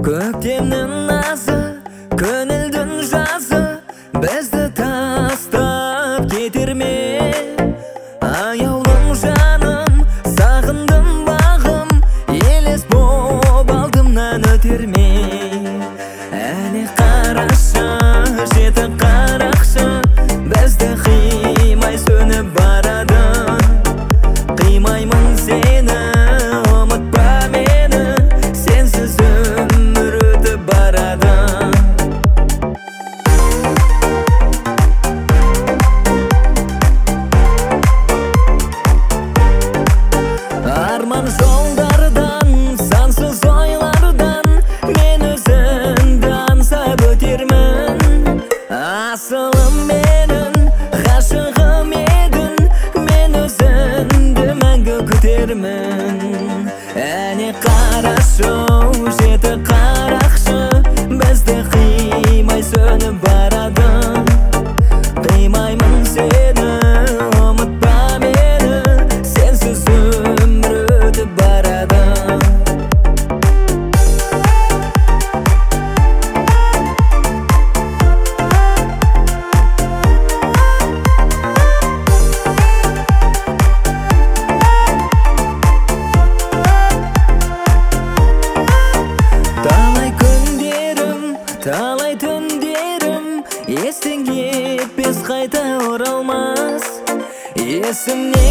Көктемнің назы, көңілдің жазы, бізді тастап кетер ме? Аяулым жаным, сағындым бағым, елес боп алдымнан өтер ме? Әне қарашы, жеті қарақшы, бізді қимай сөніп барады. Қимаймын сені, ұмытпа мені, сенсіз өмір өтіп барады. Арман жолдардан, сансыз ойлардан, мен өзіңді аңсап өтермін. Асылым менің, ғашығым едің, мен өзіңді мәңгі күтермін. Әне қарашы, жеті қарақшы, бізді қимай сөніп барады. Қимаймын сені, ұмытпа мені, сенсіз өмір өтіп барады. Талай күндерім, талай түндерім, естен кетпес, қайта оралмас. Есімнен